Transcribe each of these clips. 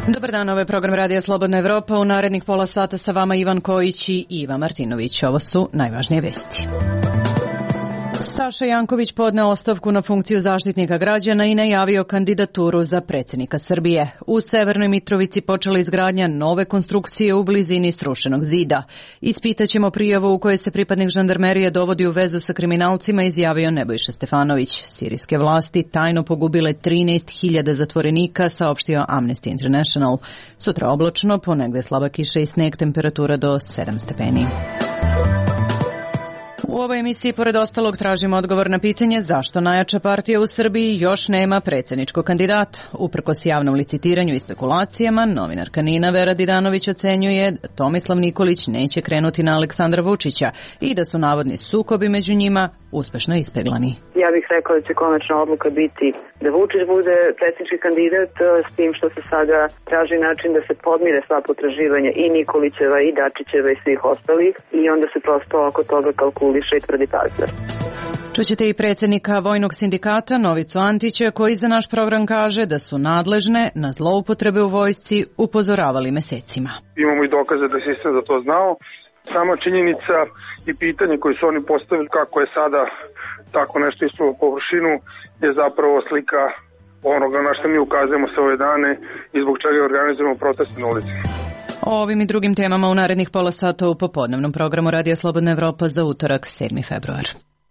Dobar dan, ovo je program Radija Slobodna Evropa. U narednih pola sata sa vama Ivan Kojić i Iva Martinović. Ovo su najvažnije vesti. Saša Janković podneo ostavku na funkciju Zaštitnika građana i najavio kandidaturu za predsjednika Srbije. U Severnoj Mitrovici počela izgradnja nove konstrukcije u blizini srušenog zida. Ispitaćemo prijavu u kojoj se pripadnik žandarmerije dovodi u vezu sa kriminalcima, izjavio Nebojša Stefanović. Sirijske vlasti tajno pogubile 13.000 zatvorenika, saopštio Amnesty International. Sutra oblačno, ponegde slaba kiša i sneg, temperatura do 7 stepeni. U ovoj emisiji, pored ostalog, tražimo odgovor na pitanje zašto najjača partija u Srbiji još nema predsjedničkog kandidata. Uprkos javnom licitiranju i spekulacijama, novinarka Nina Vera Didanović ocenjuje da Tomislav Nikolić neće krenuti na Aleksandra Vučića i da su navodni sukobi među njima uspešno ispeglani. Ja bih rekla da će konačna odluka biti da Vučić bude predsjednički kandidat, s tim što se sada traži način da se podmire sva potraživanja i Nikolićeva i Dačićeva i svih ostalih i onda se prosto oko toga kalkuliše i tvrdi partner. Čućete i predsjednika Vojnog sindikata Novicu Antića, koji za naš program kaže da su nadležne na zloupotrebe u vojsci upozoravali mesecima. Imamo i dokaze da je sistem za to znao. Sama činjenica i pitanje koje su oni postavili kako je sada tako nešto išlo u površinu je zapravo slika onoga na što mi ukazujemo sve ove dane i zbog čega organizujemo proteste na ulici. O ovim i drugim temama u narednih pola sata u popodnevnom programu Radija Slobodna Evropa za utorak 7. februar.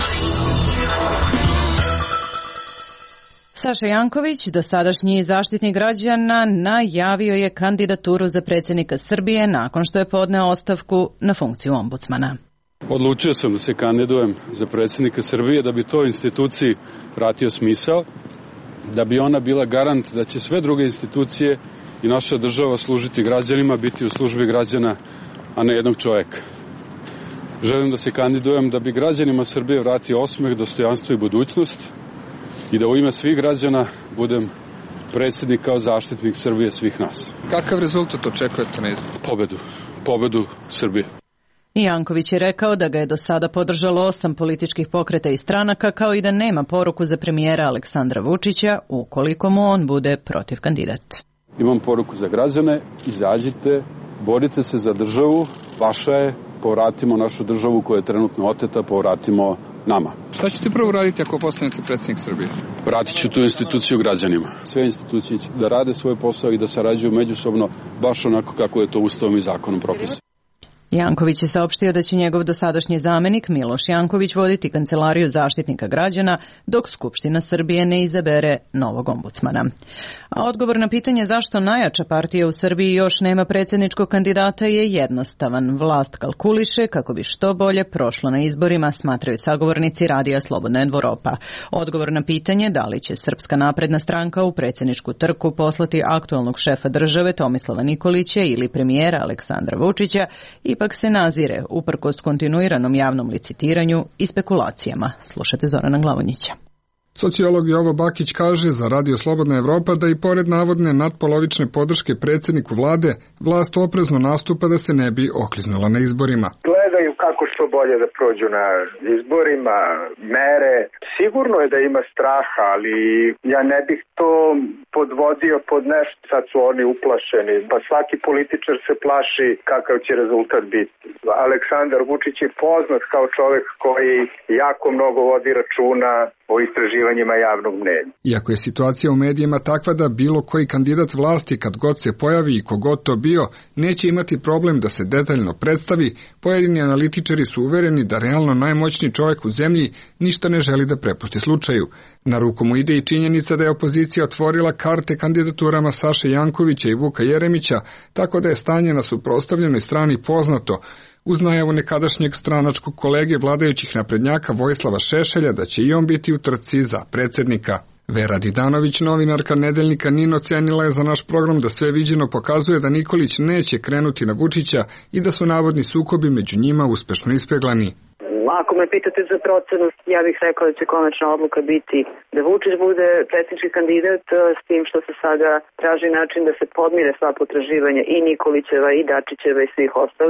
Saša Janković, dosadašnji Zaštitnik građana, najavio je kandidaturu za predsjednika Srbije nakon što je podneo ostavku na funkciju ombudsmana. Odlučio sam da se kandidujem za predsjednika Srbije da bi toj instituciji vratio smisao, da bi ona bila garant da će sve druge institucije i naša država služiti građanima, biti u službi građana, a ne jednog čovjeka. Želim da se kandidujem da bi građanima Srbije vratio osmeh, dostojanstvo i budućnost i da u ime svih građana budem predsjednik kao zaštitnik Srbije svih nas. Kakav rezultat očekujete na izboru? Pobedu Srbije. Janković je rekao da ga je do sada podržalo 8 političkih pokreta i stranaka, kao i da nema poruku za premijera Aleksandra Vučića ukoliko mu on bude protiv kandidat. Imam poruku za građane, izađite, borite se za državu, vaša je, povratimo našu državu koja je trenutno oteta, povratimo nama. Šta ćete prvo raditi ako postanete predsjednik Srbije? Vratit ću tu instituciju građanima. Sve institucije će da rade svoj posao i da sarađuju međusobno baš onako kako je to Ustavom i zakonom propisano. Janković je saopštio da će njegov dosadašnji zamenik Miloš Janković voditi kancelariju Zaštitnika građana dok Skupština Srbije ne izabere novog ombudsmana. A odgovor na pitanje zašto najjača partija u Srbiji još nema predsjedničkog kandidata je jednostavan. Vlast kalkuliše kako bi što bolje prošlo na izborima, smatraju sagovornici Radija Slobodna Evropa. Odgovor na pitanje da li će Srpska napredna stranka u predsjedničku trku poslati aktualnog šefa države Tomislava Nikolića ili premijera Aleksandra Vučića ipak se nazire uprkos kontinuiranom javnom licitiranju i spekulacijama. Slušajte Zorana Glavonjića. Sociolog Jovo Bakić kaže za Radio Slobodna Evropa da i pored navodne nadpolovične podrške predsjedniku vlade, vlast oprezno nastupa da se ne bi okliznula na izborima. Gledaju kako što bolje da prođu na izborima, mere. Sigurno je da ima straha, ali ja ne bih to podvodio pod nešto. Sad su oni uplašeni, pa svaki političar se plaši kakav će rezultat biti. Aleksandar Vučić je poznat kao čovjek koji jako mnogo vodi računa o istraživanjima javnog mnjenja. Iako je situacija u medijima takva da bilo koji kandidat vlasti kad god se pojavi i kogod to bio, neće imati problem da se detaljno predstavi, pojedini analitičari su uvereni da realno najmoćniji čovjek u zemlji ništa ne želi da prepusti slučaju. Na ruku mu ide i činjenica da je opozicija otvorila karte kandidaturama Saše Jankovića i Vuka Jeremića, tako da je stanje na suprotstavljenoj strani poznato, uz najavu nekadašnjeg stranačkog kolege vladajućih naprednjaka Vojislava Šešelja da će i on biti u trci za predsjednika. Vera Didanović, novinarka nedeljnika NIN, ocenila je za naš program da sve viđeno pokazuje da Nikolić neće krenuti na Vučića i da su navodni sukobi među njima uspešno ispeglani. Ako me pitate za procenu, ja bih rekla da će konačna odluka biti da Vučić bude predsjednički kandidat, s tim što se sada traži način da se podmire sva potraživanja i Nikolićeva i Dačićeva i svih ostalih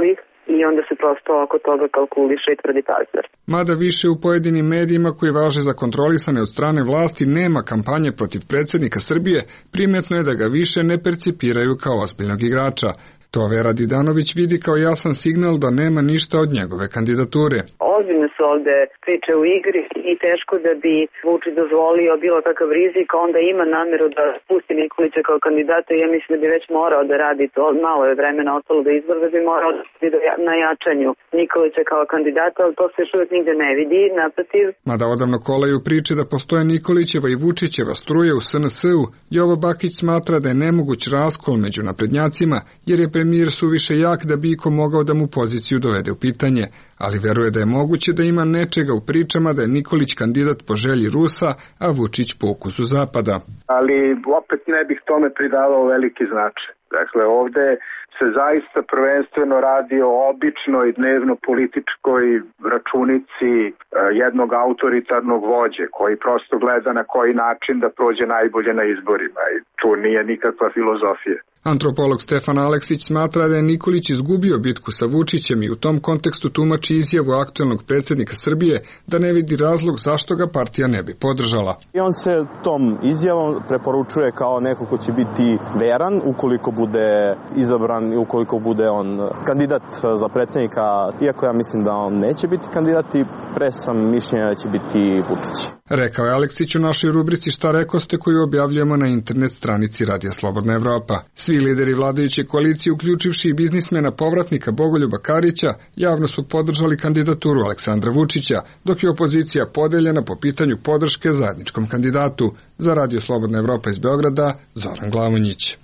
i onda se prosto oko toga kalkuliše i tvrdi pazar. Mada više u pojedinim medijima koji važe za kontrolisane od strane vlasti nema kampanje protiv predsjednika Srbije, primetno je da ga više ne percipiraju kao ozbiljnog igrača. To Vera Didanović vidi kao jasan signal da nema ništa od njegove kandidature. Ozbiljno su ovde priče u igri i teško da bi Vučić dozvolio bilo kakav rizik, onda ima nameru da spusti Nikolića kao kandidata i ja mislim da bi već morao da radi to, malo je vremena ostalo do izbora, da bi morao da na jačanju Nikolića kao kandidata, ali to se još uvijek nigde ne vidi, naprotiv. Mada odavno kolaju priče da postoje Nikolićeva i Vučićeva struje u SNS-u, Jovo Bakić smatra da je nemoguć raskol među naprednjacima, jer je premijer suviše jak da bi iko mogao da mu poziciju dovede u pitanje, ali veruje da je moguće da ima nečega u pričama da je Nikolić kandidat po želji Rusa, a Vučić po ukusu Zapada. Ali opet ne bih tome pridavao veliki značaj. Dakle, ovde se zaista prvenstveno radi o običnoj dnevno političkoj računici jednog autoritarnog vođe koji prosto gleda na koji način da prođe najbolje na izborima i tu nije nikakva filozofija. Antropolog Stefan Aleksić smatra da je Nikolić izgubio bitku sa Vučićem i u tom kontekstu tumači izjavu aktuelnog predsjednika Srbije da ne vidi razlog zašto ga partija ne bi podržala. I on se tom izjavom preporučuje kao neko ko će biti veran ukoliko bude izabran i ukoliko bude on kandidat za predsjednika, iako ja mislim da on neće biti kandidat i pre sam mišljenja da će biti Vučić. Rekao je Aleksić u našoj rubrici Šta rekoste koju objavljujemo na internet stranici Radija Slobodna Evropa. Svi lideri vladajuće koalicije, uključivši i biznismena povratnika Bogoljuba Karića, javno su podržali kandidaturu Aleksandra Vučića, dok je opozicija podeljena po pitanju podrške zajedničkom kandidatu. Za Radio Slobodna Evropa iz Beograda, Zoran Glavonjić.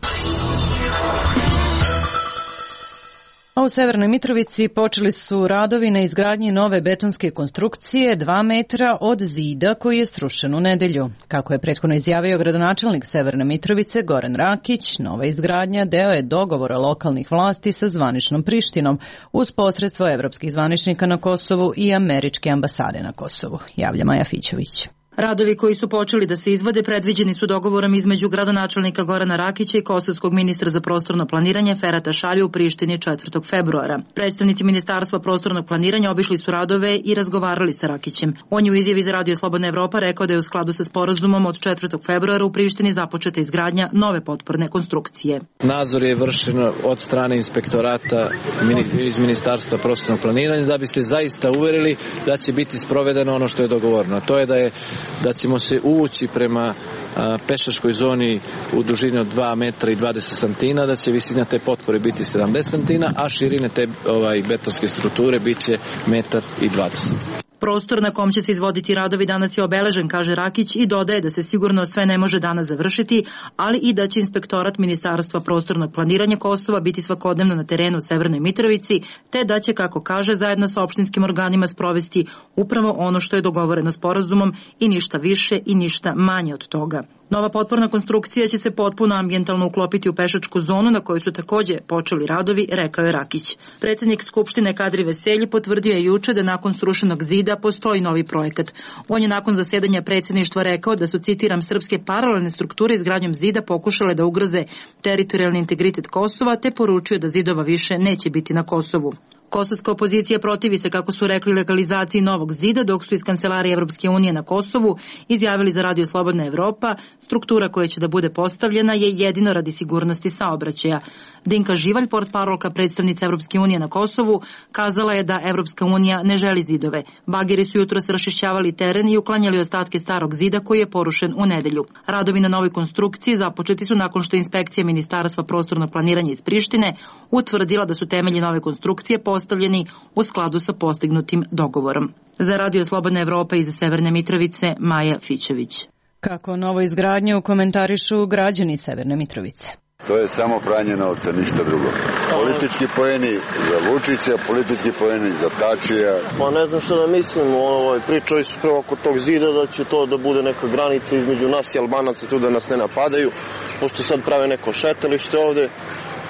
A u Severnoj Mitrovici počeli su radovi na izgradnji nove betonske konstrukcije 2 metra od zida koji je srušen u nedelju. Kako je prethodno izjavio gradonačelnik Severne Mitrovice Goran Rakić, nova izgradnja deo je dogovora lokalnih vlasti sa zvaničnom Prištinom uz posredstvo evropskih zvaničnika na Kosovu i američke ambasade na Kosovu. Javlja Maja Fićović. Radovi koji su počeli da se izvode predviđeni su dogovorom između gradonačelnika Gorana Rakića i kosovskog ministra za prostorno planiranje Ferata Šalju u Prištini 4. februara. Predstavnici Ministarstva prostornog planiranja obišli su radove i razgovarali sa Rakićem. On je u izjavi za Radio Slobodna Evropa rekao da je u skladu sa sporazumom od 4. februara u Prištini započeta izgradnja nove potporne konstrukcije. Nadzor je vršen od strane inspektorata iz Ministarstva prostornog planiranja da bi se zaista uverili da će biti sprovedeno ono što je dogovoreno. To je da ćemo se uvući prema pešačkoj zoni u dužini od 2 metra i 20 santina, da će visina te potpore biti 70 santina, a širine te betonske strukture biće 1,20 m. Prostor na kom će se izvoditi radovi danas je obeležen, kaže Rakić, i dodaje da se sigurno sve ne može danas završiti, ali i da će inspektorat Ministarstva prostornog planiranja Kosova biti svakodnevno na terenu u Severnoj Mitrovici, te da će, kako kaže, zajedno sa opštinskim organima sprovesti upravo ono što je dogovoreno sporazumom i ništa više i ništa manje od toga. Nova potporna konstrukcija će se potpuno ambijentalno uklopiti u pešačku zonu na kojoj su takođe počeli radovi, rekao je Rakić. Predsednik Skupštine Kadri Veselji potvrdio je juče da nakon srušenog zida postoji novi projekat. On je nakon zasedanja predsjedništva rekao da su, citiram, srpske paralelne strukture izgradnjom zida pokušale da ugroze teritorijalni integritet Kosova, te poručio da zidova više neće biti na Kosovu. Kosovska opozicija protivi se, kako su rekli, legalizaciji novog zida, dok su iz Kancelarije Evropske unije na Kosovu izjavili za Radio Slobodna Evropa, struktura koja će da bude postavljena je jedino radi sigurnosti saobraćaja. Dinka Živalj, portparolka predstavnice Evropske unije na Kosovu, kazala je da Evropska unija ne želi zidove. Bageri su jutros raščišćavali teren i uklanjali ostatke starog zida koji je porušen u nedelju. Radovi na novoj konstrukciji započeti su nakon što inspekcija Ministarstva prostornog planiranja iz Prištine utvrdila da su temelji nove konstrukcije postavljeni u skladu sa postignutim dogovorom. Za Radio Slobodna Evropa iz Severne Mitrovice, Maja Fićović. Kako novo izgradnju komentarišu građani Severne Mitrovice? To je samo pranje novca, ništa drugo. Politički poeni za Vučića, politički poeni za Tačija. Pa ne znam što da mislim, pričali su prvo oko tog zida da će to da bude neka granica između nas i Albanaca, tu da nas ne napadaju, pošto sad prave neko šetalište ovde.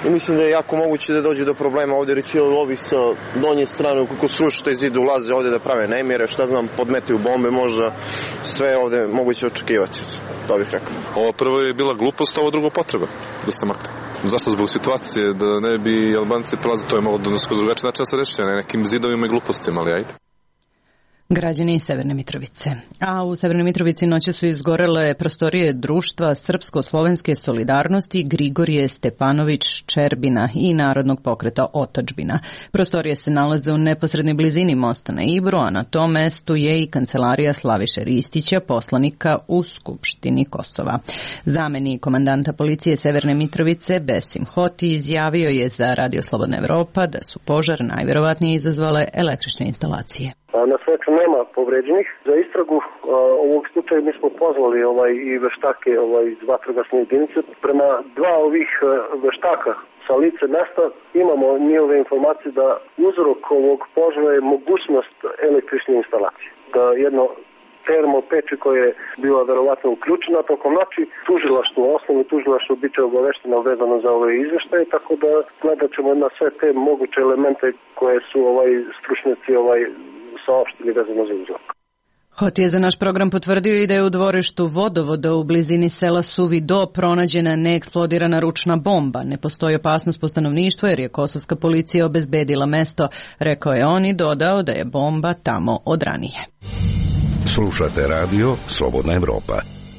i mislim da je jako moguće da dođe do problema ovde, reći ovi sa donje strane, kako sruši taj zid, ulaze ovde da prave nemire, šta znam, podmetuju bombe, možda sve ovde moguće očekivati, to bih rekao. Ovo prvo je bila glupost, ovo drugo potreba da se makne. Zašto? Zbog situacije, da ne bi Albanci prolazili, to je malo drugačiji način da se reši, ne nekim zidovima i glupostima, ali ajde. Građani Severne Mitrovice. A u Severnoj Mitrovici noće su izgorele prostorije društva Srpsko-slovenske solidarnosti Grigorije Stepanović Čerbina i Narodnog pokreta Otadžbina. Prostorije se nalaze u neposrednoj blizini mosta na Ibru, a na tom mestu je i kancelarija Slaviše Ristića, poslanika u Skupštini Kosova. Zamenik komandanta policije Severne Mitrovice Besim Hoti izjavio je za Radio Slobodna Evropa da su požar najvjerovatnije izazvale električne instalacije. Na sreću nema povređenih. Za istragu ovog slučaja mi smo pozvali i veštake iz vatrogasne jedinice. Prema dva ovih veštaka sa lice mesta imamo njihove informacije da uzrok ovog požara je mogućnost električne instalacije. Da jedno termopeče koje je bila verovatno uključena tokom noći, osnovno tužilaštvo biće obavešteno vezano za ove izveštaje, tako da gledat ćemo na sve te moguće elemente koje su stručnjaci saopštili vezano za uzrok. Hoti je za naš program potvrdio i da je u dvorištu vodovoda u blizini sela Suvi Do pronađena neeksplodirana ručna bomba. Ne postoji opasnost po stanovništvu jer je kosovska policija obezbedila mesto, rekao je on i dodao da je bomba tamo od ranije. Slušate radio Slobodna Evropa.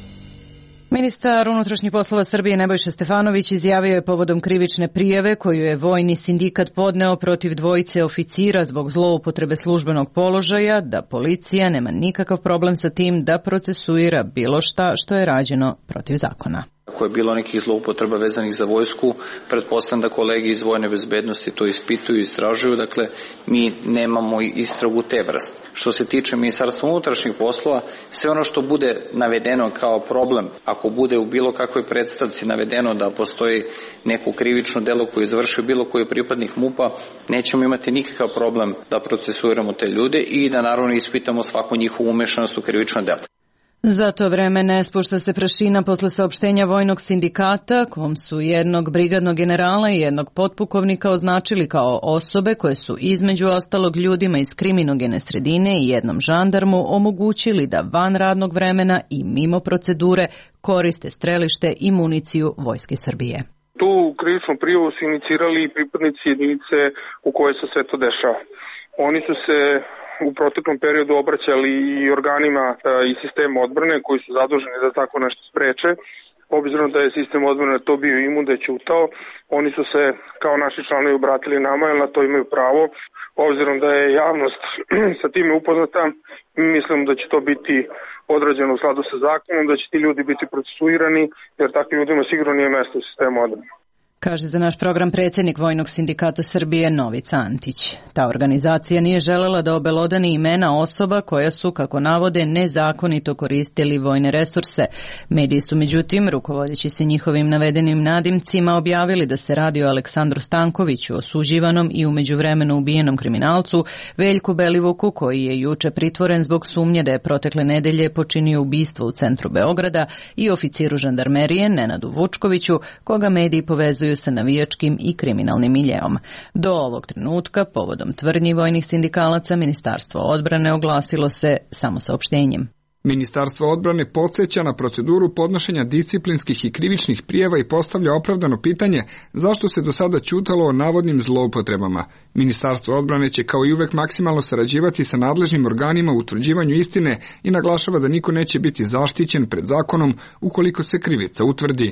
Ministar unutrašnjih poslova Srbije Nebojša Stefanović izjavio je povodom krivične prijave koju je vojni sindikat podneo protiv dvojice oficira zbog zloupotrebe službenog položaja da policija nema nikakav problem sa tim da procesuira bilo šta što je rađeno protiv zakona. Ako je bilo nekih zloupotreba vezanih za vojsku, pretpostavljam da kolege iz vojne bezbednosti to ispituju i istražuju, dakle mi nemamo istragu te vrste. Što se tiče Ministarstva unutrašnjih poslova, sve ono što bude navedeno kao problem, ako bude u bilo kakvoj predstavci navedeno da postoji neko krivično delo koje je izvršio bilo koji pripadnik MUP-a, nećemo imati nikakav problem da procesuiramo te ljude i da naravno ispitamo svaku njihovu umešanost u krivično delo. Za to vreme ne spušta se prašina posle saopštenja vojnog sindikata, kom su jednog brigadnog generala i jednog potpukovnika označili kao osobe koje su između ostalog ljudima iz kriminogene sredine i jednom žandarmu omogućili da van radnog vremena i mimo procedure koriste strelište i municiju Vojske Srbije. Tu krivičnu prijavu su inicirali pripadnici jedinice u kojoj se sve to dešava. Oni su se u proteklom periodu obraćali i organima i sistema odbrane koji su zaduženi da tako nešto spreče. Obzirom da je sistem odbrane to bio imun, da je ćutao, oni su se kao naši članovi obratili nama, jer na to imaju pravo. Obzirom da je javnost sa time upoznata, mislim da će to biti odrađeno u skladu sa zakonom, da će ti ljudi biti procesuirani, jer takvim ljudima sigurno nije mesto u sistemu odbrane. Kaže za naš program predsjednik Vojnog sindikata Srbije Novica Antić. Ta organizacija nije želela da obelodani imena osoba koja su, kako navode, nezakonito koristili vojne resurse. Mediji su međutim, rukovodeći se njihovim navedenim nadimcima, objavili da se radi o Aleksandru Stankoviću, osuđivanom i u međuvremenu ubijenom kriminalcu, Veljku Belivuku, koji je juče pritvoren zbog sumnje da je protekle nedelje počinio ubistvo u centru Beograda, i oficiru žandarmerije Nenadu Vučkoviću, koga mediji povezuju sa navijačkim i kriminalnim miljeom. Do ovog trenutka, povodom tvrdnji vojnih sindikalaca, Ministarstvo odbrane oglasilo se samo saopštenjem. Ministarstvo odbrane podsjeća na proceduru podnošenja disciplinskih i krivičnih prijava i postavlja opravdano pitanje zašto se do sada ćutalo o navodnim zloupotrebama. Ministarstvo odbrane će kao i uvek maksimalno sarađivati sa nadležnim organima u utvrđivanju istine i naglašava da niko neće biti zaštićen pred zakonom ukoliko se krivica utvrdi.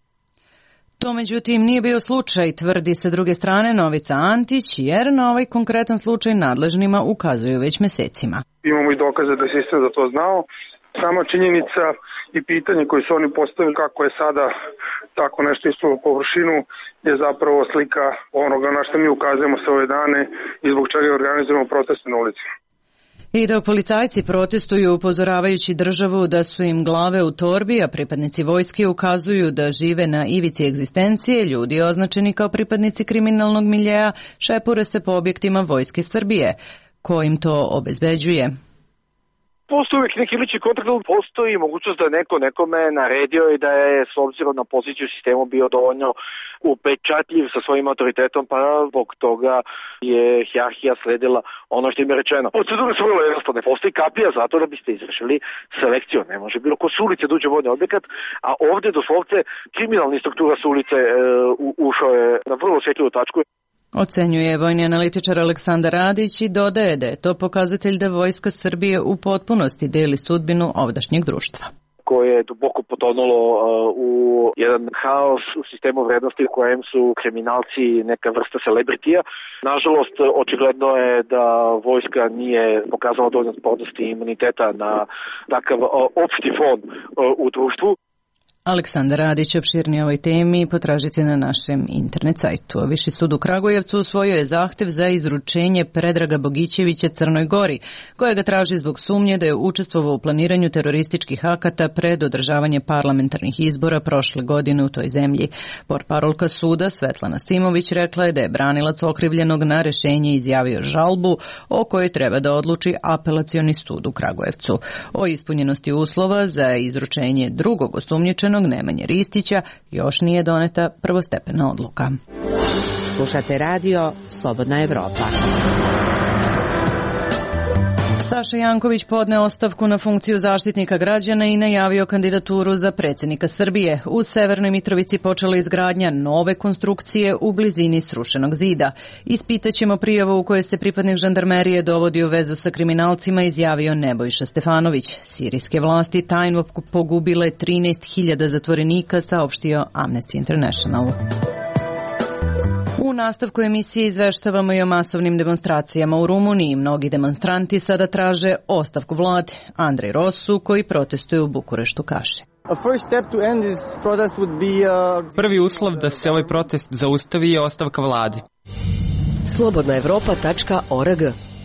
To međutim nije bio slučaj, tvrdi sa druge strane Novica Antić, jer na ovaj konkretan slučaj nadležnima ukazuju već mesecima. Imamo i dokaze da je sistem za to znao. Sama činjenica i pitanje koje su oni postavili kako je sada tako nešto isto u površinu je zapravo slika onoga na što mi ukazujemo sve ove dane i zbog čega organizujemo proteste na ulici. I dok policajci protestuju upozoravajući državu da su im glave u torbi, a pripadnici vojske ukazuju da žive na ivici egzistencije, ljudi označeni kao pripadnici kriminalnog miljeja šepure se po objektima Vojske Srbije. Ko im to obezbeđuje? Postoji uvijek neki lični kontakt, postoji mogućnost da neko nekome naredio i da je s obzirom na poziciju u sistemu bio dovoljno upečatljiv sa svojim autoritetom, pa zbog toga je hijerarhija sledila ono što im je rečeno. Procedure su vrlo jednostavne, postoji kapija zato da biste izvršili selekciju. Ne može bilo ko s ulice da uđe u vojni objekat, a ovdje doslovce kriminalna struktura s ulice ušao je na vrlo osjetljivu tačku. Ocenjuje vojni analitičar Aleksandar Radić i dodaje da je to pokazatelj da Vojska Srbije u potpunosti deli sudbinu ovdašnjeg društva. Koje je duboko potonulo u jedan haos u sistemu vrednosti u kojem su kriminalci neka vrsta celebritija. Nažalost, očigledno je da vojska nije pokazala dovoljno otpornosti i imuniteta na takav opšti fon u društvu. Aleksandar Radić opširnije ovoj temi potražite na našem internet sajtu. Viši sud u Kragujevcu usvojio je zahtev za izručenje Predraga Bogićevića Crnoj Gori, koja ga traži zbog sumnje da je učestvovao u planiranju terorističkih akata pred održavanje parlamentarnih izbora prošle godine u toj zemlji. Portparolka suda Svetlana Simović rekla je da je branilac okrivljenog na rešenje izjavio žalbu o kojoj treba da odluči Apelacioni sud u Kragujevcu. O ispunjenosti uslova za izručenje drugog osumnjičenog Nemanje Ristića još nije doneta prvostepena odluka. Slušate radio Slobodna Evropa. Saša Janković podneo ostavku na funkciju zaštitnika građana i najavio kandidaturu za predsjednika Srbije. U Severnoj Mitrovici počela izgradnja nove konstrukcije u blizini srušenog zida. Ispitaćemo prijavu u kojoj se pripadnik žandarmerije dovodi u vezu sa kriminalcima, izjavio Nebojša Stefanović. Sirijske vlasti tajno pogubile 13.000 zatvorenika, saopštio Amnesty International. U nastavku emisije izveštavamo i o masovnim demonstracijama u Rumuniji. Mnogi demonstranti sada traže ostavku vlade. Andrej Rosu, koji protestuje u Bukureštu, kaže: Prvi uslov da se ovaj protest zaustavi je ostavka vlade. Slobodnaevropa.org.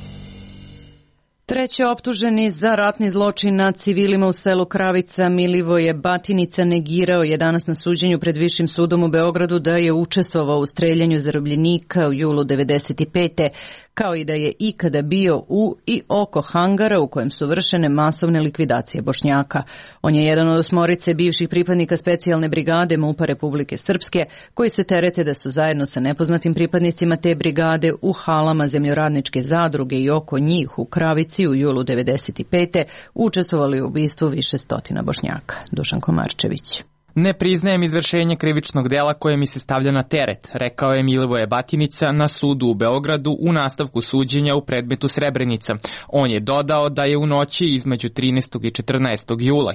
Treći optuženi za ratni zločin nad civilima u selu Kravica Milivoje Batinica negirao je danas na suđenju pred Višim sudom u Beogradu da je učestvovao u streljanju zarobljenika u julu 1995. kao i da je ikada bio u i oko hangara u kojem su vršene masovne likvidacije Bošnjaka. On je jedan od 8 bivših pripadnika specijalne brigade MUP-a Republike Srpske, koji se terete da su zajedno sa nepoznatim pripadnicima te brigade u halama zemljoradničke zadruge i oko njih u Kravici u julu 1995. učestvovali u ubistvu više stotina Bošnjaka. Dušan Komarčević. Ne priznajem izvršenje krivičnog dela koje mi se stavlja na teret, rekao je Milivoje Batinica na sudu u Beogradu u nastavku suđenja u predmetu Srebrenica. On je dodao da je u noći između 13. i 14. jula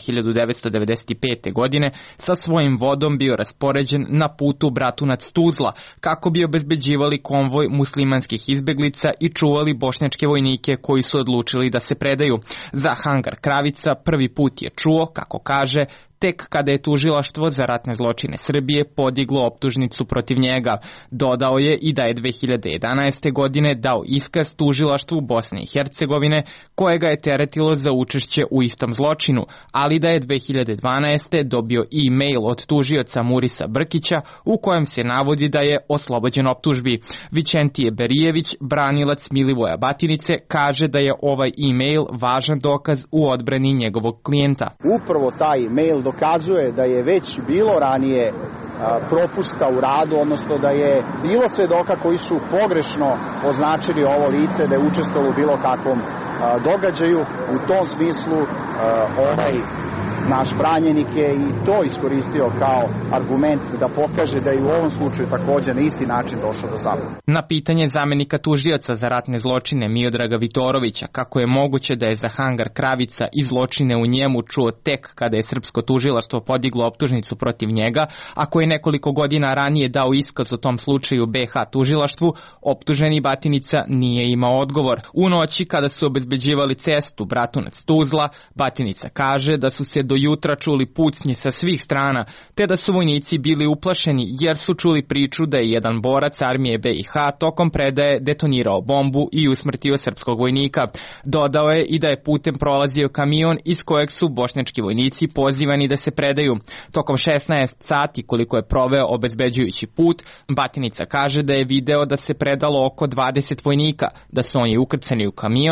1995. godine sa svojim vodom bio raspoređen na putu Bratunac-Tuzla kako bi obezbeđivali konvoj muslimanskih izbeglica i čuvali bošnjačke vojnike koji su odlučili da se predaju. Za hangar Kravica prvi put je čuo, kako kaže, tek kada je tužilaštvo za ratne zločine Srbije podiglo optužnicu protiv njega. Dodao je i da je 2011. godine dao iskaz tužilaštvu Bosne i Hercegovine koje ga je teretilo za učešće u istom zločinu, ali da je 2012. dobio e-mail od tužioca Murisa Brkića u kojem se navodi da je oslobođen optužbi. Vičentije Berijević, branilac Milivoja Batinice, kaže da je ovaj e-mail važan dokaz u odbrani njegovog klijenta. Upravo taj e-mail dokazuje da je već bilo ranije propusta u radu, odnosno da je bilo svedoka koji su pogrešno označili ovo lice da je učestvovalo u bilo kakvom događaju. U tom smislu ovaj naš branjenik je i to iskoristio kao argument da pokaže da je u ovom slučaju također na isti način došao do zabune. Na pitanje zamenika tužioca za ratne zločine Miodraga Vitorovića kako je moguće da je za hangar Kravica i zločine u njemu čuo tek kada je srpsko tužilaštvo podiglo optužnicu protiv njega, a koji je nekoliko godina ranije dao iskaz o tom slučaju BH tužilaštvu, optuženi Batinica nije imao odgovor. U noći kada su obezbeđivali cestu Bratunac-Tuzla, Batinica kaže da su se do jutra čuli pucnje sa svih strana, te da su vojnici bili uplašeni jer su čuli priču da je jedan borac armije BiH tokom predaje detonirao bombu i usmrtio srpskog vojnika. Dodao je i da je putem prolazio kamion iz kojeg su bošnjački vojnici pozivani da se predaju. Tokom 16 sati koliko je proveo obezbeđujući put, Batinica kaže da je video da se predalo oko 20 vojnika, da su oni ukrcani u kamion,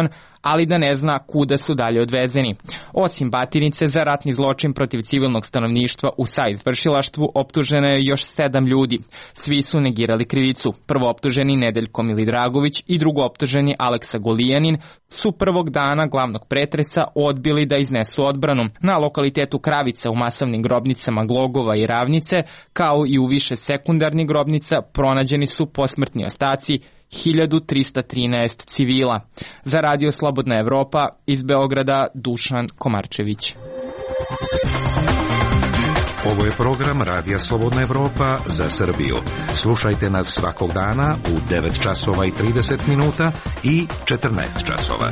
ali da ne zna kuda su dalje odvezeni. Osim Batinice, za ratni zločin protiv civilnog stanovništva u saizvršilaštvu optuženo je još 7 ljudi. Svi su negirali krivicu. Prvooptuženi Nedeljko Milidragović i drugooptuženi Aleksa Golijanin su prvog dana glavnog pretresa odbili da iznesu odbranu. Na lokalitetu Kravica u masovnim grobnicama Glogova i Ravnice, kao i u više sekundarnih grobnica, pronađeni su posmrtni ostaci 1313 civila. Za Radio Slobodna Evropa iz Beograda Dušan Komarčević. Ovo je program Radija Slobodna Evropa za Srbiju. Slušajte nas svakog dana u 9 časova i 30 minuta i 14 časova.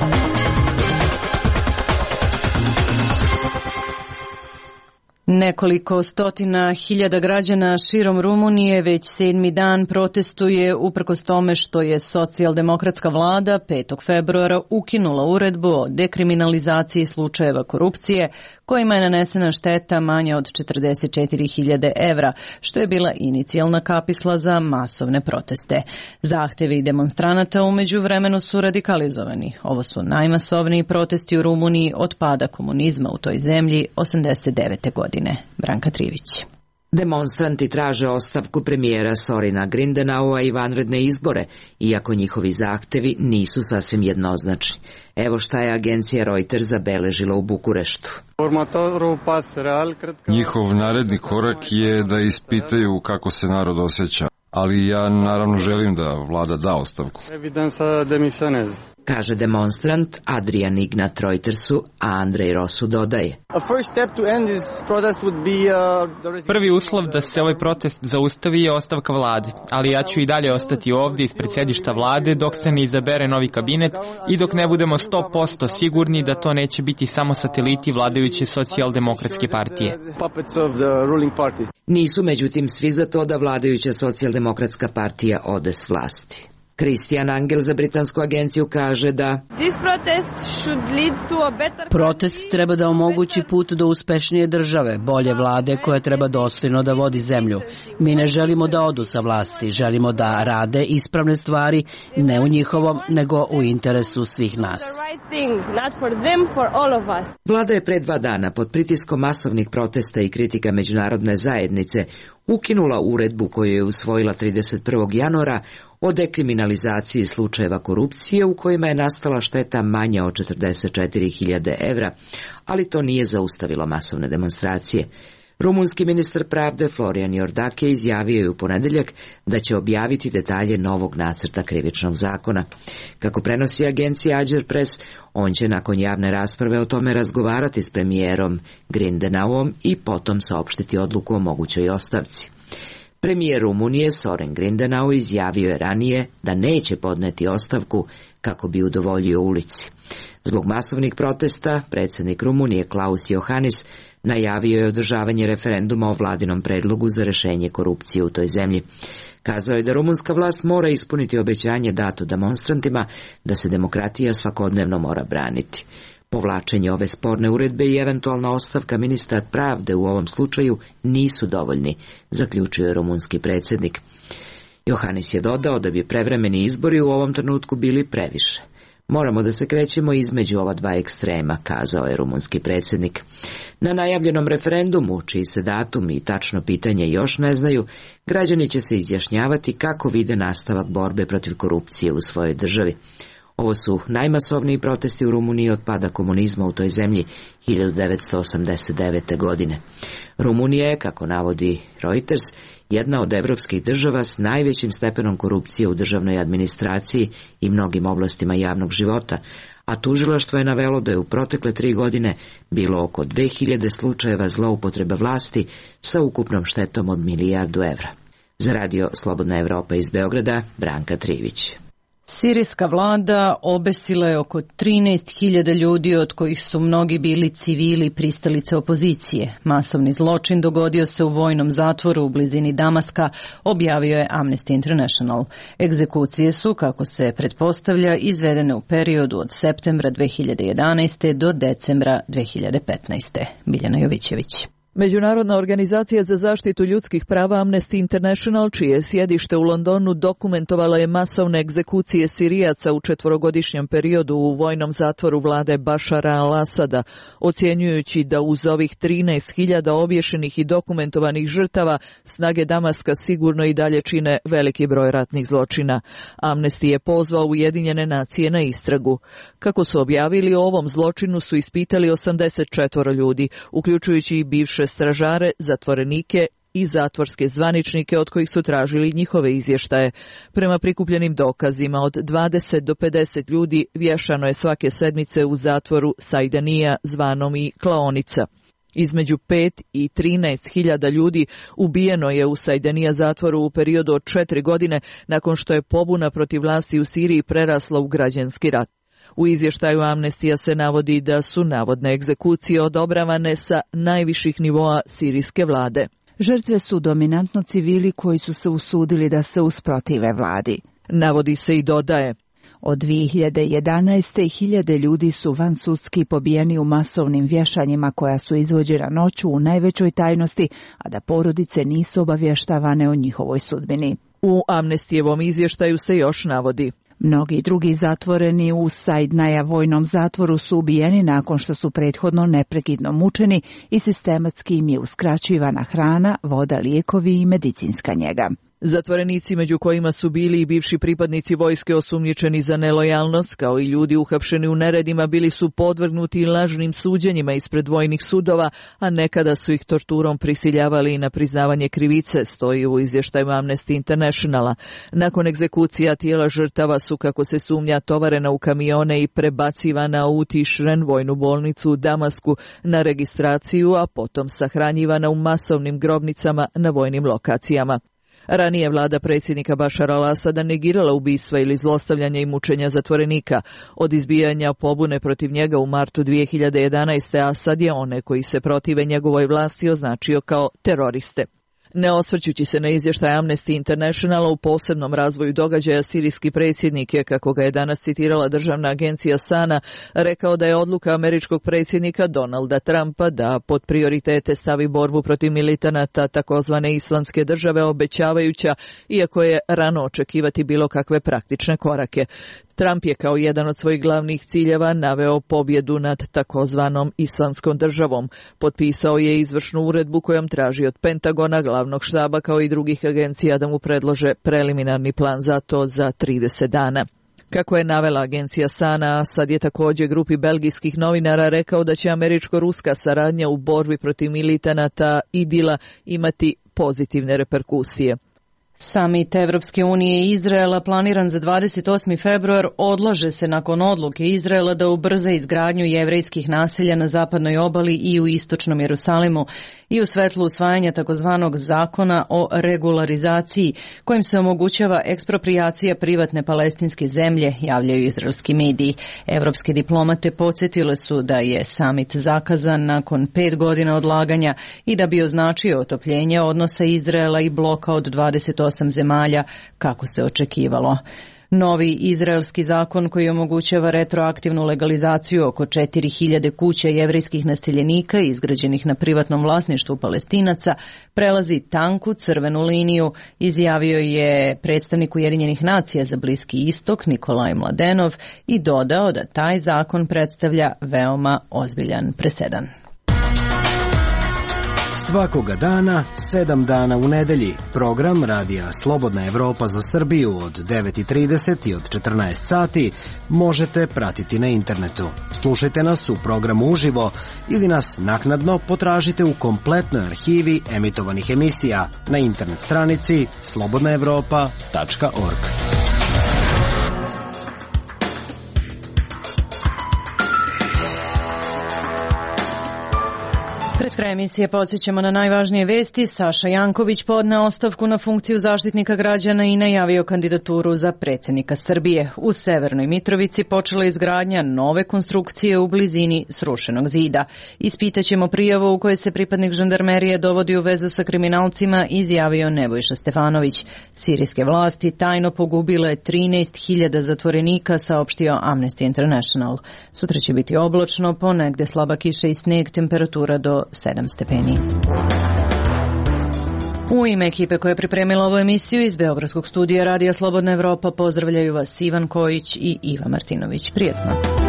Nekoliko stotina hiljada građana širom Rumunije već 7. dan protestuje uprkos tome što je socijaldemokratska vlada 5. februara ukinula uredbu o dekriminalizaciji slučajeva korupcije kojima je nanesena šteta manja od 44.000 evra, što je bila inicijalna kapisla za masovne proteste. Zahtevi demonstranata umeđu vremenu su radikalizovani. Ovo su najmasovniji protesti u Rumuniji od pada komunizma u toj zemlji 89. godine. Branka Trivić. Demonstranti traže ostavku premijera Sorina Grindenaua i vanredne izbore, iako njihovi zahtevi nisu sasvim jednoznačni. Evo šta je agencija Reuters zabeležila u Bukureštu. Njihov naredni korak je da ispitaju kako se narod osjeća, ali ja naravno želim da vlada da ostavku. Kaže demonstrant Adrian Ignat Reutersu, a Andrej Rosu dodaje. Prvi uslov da se ovaj protest zaustavi je ostavka vlade, ali ja ću i dalje ostati ovdje ispred sedišta vlade dok se ne izabere novi kabinet i dok ne budemo 100% sigurni da to neće biti samo sateliti vladajuće socijaldemokratske partije. Nisu međutim svi za to da vladajuća socijaldemokratska partija ode s vlasti. Christian Angel za britansku agenciju kaže da protest treba da omogući put do uspešnije države, bolje vlade koja treba dostojno da vodi zemlju. Mi ne želimo da odu sa vlasti, želimo da rade ispravne stvari, ne u njihovom, nego u interesu svih nas. Vlada je pre 2 dana pod pritiskom masovnih protesta i kritika međunarodne zajednice ukinula uredbu koju je usvojila 31. januara o dekriminalizaciji slučajeva korupcije u kojima je nastala šteta manja od 44.000 evra, ali to nije zaustavilo masovne demonstracije. Rumunski ministar pravde Florian Iordache izjavio je u ponedeljak da će objaviti detalje novog nacrta krivičnog zakona. Kako prenosi agencija Ager Press, on će nakon javne rasprave o tome razgovarati s premijerom Grindenauom i potom saopštiti odluku o mogućoj ostavci. Premijer Rumunije Sorin Grindenau izjavio je ranije da neće podneti ostavku kako bi udovoljio ulici. Zbog masovnih protesta, predsjednik Rumunije Klaus Iohannis najavio je održavanje referenduma o vladinom predlogu za rešenje korupcije u toj zemlji. Kazao je da rumunska vlast mora ispuniti obećanje dato demonstrantima da se demokratija svakodnevno mora braniti. Povlačenje ove sporne uredbe i eventualna ostavka ministar pravde u ovom slučaju nisu dovoljni, zaključio je rumunski predsjednik. Iohannis je dodao da bi prevremeni izbori u ovom trenutku bili previše. Moramo da se krećemo između ova 2 ekstrema, kazao je rumunski predsjednik. Na najavljenom referendumu, čiji se datum i tačno pitanje još ne znaju, građani će se izjašnjavati kako vide nastavak borbe protiv korupcije u svojoj državi. Ovo su najmasovniji protesti u Rumuniji od pada komunizma u toj zemlji 1989. godine. Rumunija je, kako navodi Reuters, jedna od evropskih država s najvećim stepenom korupcije u državnoj administraciji i mnogim oblastima javnog života, a tužilaštvo je navelo da je u protekle 3 godine bilo oko 2000 slučajeva zloupotrebe vlasti sa ukupnom štetom od 1 milijardu evra. Za Radio Slobodna Evropa iz Beograda, Branka Trivić. Sirijska vlada obesila je oko 13.000 ljudi, od kojih su mnogi bili civili pristalice opozicije. Masovni zločin dogodio se u vojnom zatvoru u blizini Damaska, objavio je Amnesty International. Egzekucije su, kako se pretpostavlja, izvedene u periodu od septembra 2011. do decembra 2015. Biljana Jovićević. Međunarodna organizacija za zaštitu ljudskih prava Amnesty International, čije sjedište u Londonu, dokumentovala je masovne egzekucije Sirijaca u 4-godišnjem periodu u vojnom zatvoru vlade Bašara al-Asada, ocjenjujući da uz ovih 13.000 obješenih i dokumentovanih žrtava snage Damaska sigurno i dalje čine veliki broj ratnih zločina. Amnesty je pozvao Ujedinjene nacije na istragu. Kako su objavili, o ovom zločinu su ispitali 84 ljudi, uključujući i bivše stražare, zatvorenike i zatvorske zvaničnike od kojih su tražili njihove izvještaje. Prema prikupljenim dokazima, od 20 do 50 ljudi vješano je svake sedmice u zatvoru Sajdanija, zvanom i klaonica. Između 5 i 13.000 ljudi ubijeno je u Sajdanija zatvoru u periodu od 4 godine nakon što je pobuna protiv vlasti u Siriji prerasla u građanski rat. U izvještaju Amnestija se navodi da su navodne egzekucije odobravane sa najviših nivoa sirijske vlade. Žrtve su dominantno civili koji su se usudili da se usprotive vladi. Navodi se i dodaje: od 2011. hiljade ljudi su vansudski pobijeni u masovnim vješanjima koja su izvođena noću u najvećoj tajnosti, a da porodice nisu obavještavane o njihovoj sudbini. U Amnestijevom izvještaju se još navodi: mnogi drugi zatvoreni u Sajdnaja vojnom zatvoru su ubijeni nakon što su prethodno neprekidno mučeni i sistematski im je uskraćivana hrana, voda, lijekovi i medicinska njega. Zatvorenici, među kojima su bili i bivši pripadnici vojske osumnjičeni za nelojalnost, kao i ljudi uhapšeni u neredima, bili su podvrgnuti lažnim suđenjima ispred vojnih sudova, a nekada su ih torturom prisiljavali i na priznavanje krivice, stoji u izvještaju Amnesty Internationala. Nakon egzekucija tijela žrtava su, kako se sumnja, tovarena u kamione i prebacivana u Tišren, vojnu bolnicu u Damasku, na registraciju, a potom sahranjivana u masovnim grobnicama na vojnim lokacijama. Ranije vlada predsjednika Bašara al-Asada negirala ubistva ili zlostavljanja i mučenja zatvorenika. Od izbijanja pobune protiv njega u martu 2011. Asad je one koji se protive njegovoj vlasti označio kao teroriste. Ne osvrćući se na izvještaj Amnesty Internationala u posebnom razvoju događaja, sirijski predsjednik je, kako ga je danas citirala državna agencija SANA, rekao da je odluka američkog predsjednika Donalda Trumpa da pod prioritete stavi borbu protiv militanata takozvane islamske države obećavajuća, iako je rano očekivati bilo kakve praktične korake. Trump je kao jedan od svojih glavnih ciljeva naveo pobjedu nad takozvanom islamskom državom. Potpisao je izvršnu uredbu kojom traži od Pentagona, glavnog štaba kao i drugih agencija da mu predlože preliminarni plan za to za 30 dana. Kako je navela agencija SANA, Asad je također grupi belgijskih novinara rekao da će američko-ruska saradnja u borbi protiv militanata IDIL-a imati pozitivne reperkusije. Samit Evropske unije i Izraela planiran za 28. februar odlaže se nakon odluke Izraela da ubrza izgradnju jevrejskih naselja na zapadnoj obali i u istočnom Jerusalimu i u svetlu usvajanja takozvanog zakona o regularizaciji kojim se omogućava eksproprijacija privatne palestinske zemlje, javljaju izraelski mediji. Evropske diplomate podsjetile su da je samit zakazan nakon 5 godina odlaganja i da bi označio otopljenje odnosa Izraela i bloka od 28 zemalja, kako se očekivalo. Novi izraelski zakon koji omogućava retroaktivnu legalizaciju oko 4000 kuća jevrejskih naseljenika izgrađenih na privatnom vlasništvu Palestinaca prelazi tanku crvenu liniju, izjavio je predstavnik Ujedinjenih nacija za Bliski istok Nikolaj Mladenov i dodao da taj zakon predstavlja veoma ozbiljan presedan. Svakoga dana, 7 dana u nedelji, program Radija Slobodna Evropa za Srbiju od 9:30 i od 14 sati možete pratiti na internetu. Slušajte nas u programu uživo ili nas naknadno potražite u kompletnoj arhivi emitovanih emisija na internet stranici slobodnaevropa.org. Pred kraj emisije podsjećamo na najvažnije vesti. Saša Janković podneo ostavku na funkciju zaštitnika građana i najavio kandidaturu za predsjednika Srbije. U Severnoj Mitrovici počela izgradnja nove konstrukcije u blizini srušenog zida. Ispitaćemo prijavu u kojoj se pripadnik žandarmerije dovodi u vezu sa kriminalcima, izjavio Nebojša Stefanović. Sirijske vlasti tajno pogubile 13.000 zatvorenika, saopštio Amnesty International. Sutra će biti oblačno, ponegde slaba kiša i sneg, temperatura do 7 7 stepeni. U ime ekipe koja je pripremila ovu emisiju iz Beogradskog studija Radija Slobodna Evropa pozdravljaju vas Ivan Kojić i Iva Martinović. Prijetno.